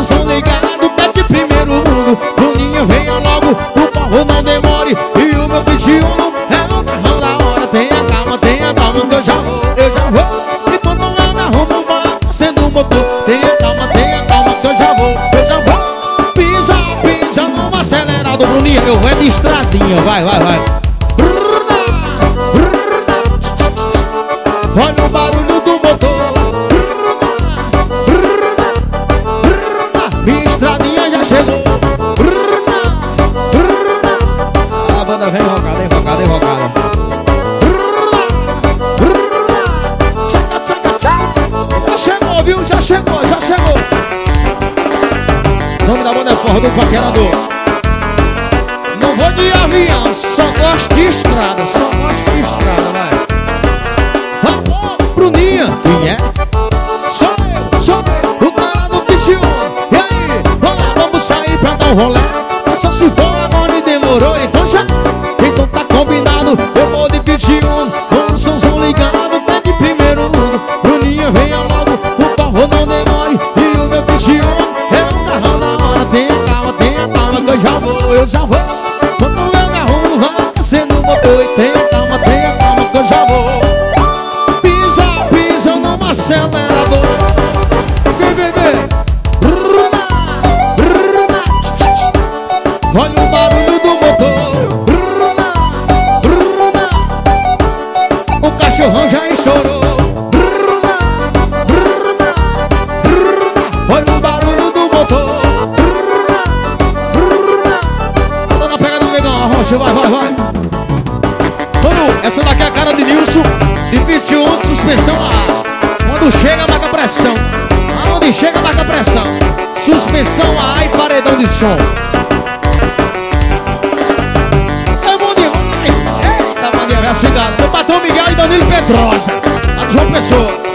som ligado, que é de primeiro mundo. Bruninha, venha logo, por favor, não demore. E o meu pedido é um carrão da hora. Tenha calma, que eu já vou, E quando eu me arrumo, vai sendo o motor. Tenha calma, que eu já vou, Pisa no acelerado. Bruninha, meu é de estradinha, vai. Olha o barulho do motor. Minha estradinha já chegou. A banda vem invocada. Já chegou, viu? Já chegou. O nome da banda é Forró do Paquerador. Não vou de avião, só gosto de estrada. Vai. Bruninha, quem é? Sou eu, o cara do Piciúma. E aí, vamos sair pra dar um rolê. Só se for agora e demorou, então tá combinado. Eu vou de Piciúma, com o somzão ligado, tá de primeiro mundo. Bruninha, venha logo, por favor, não demore. E o meu Piciúma é um carrão da hora. Tenha calma, que eu já vou. Quando eu me arrumo, vai sendo o motor. E tenha calma, que eu já vou. Pisa no acelerador. Vem, bebê. Olha o barulho do motor. O cachorrão já estourou. Olha o barulho do motor. Tô na pegada do negão, Rocha, vai. Mano, essa daqui é a cara de Nilson. De 21 de suspensão A. Quando chega, marca pressão. Aonde chega, marca pressão. Suspensão A e paredão de som. É bom demais. Eita, Maria, é meu patrão Miguel e Danilo Pedrosa. A de João Pessoa.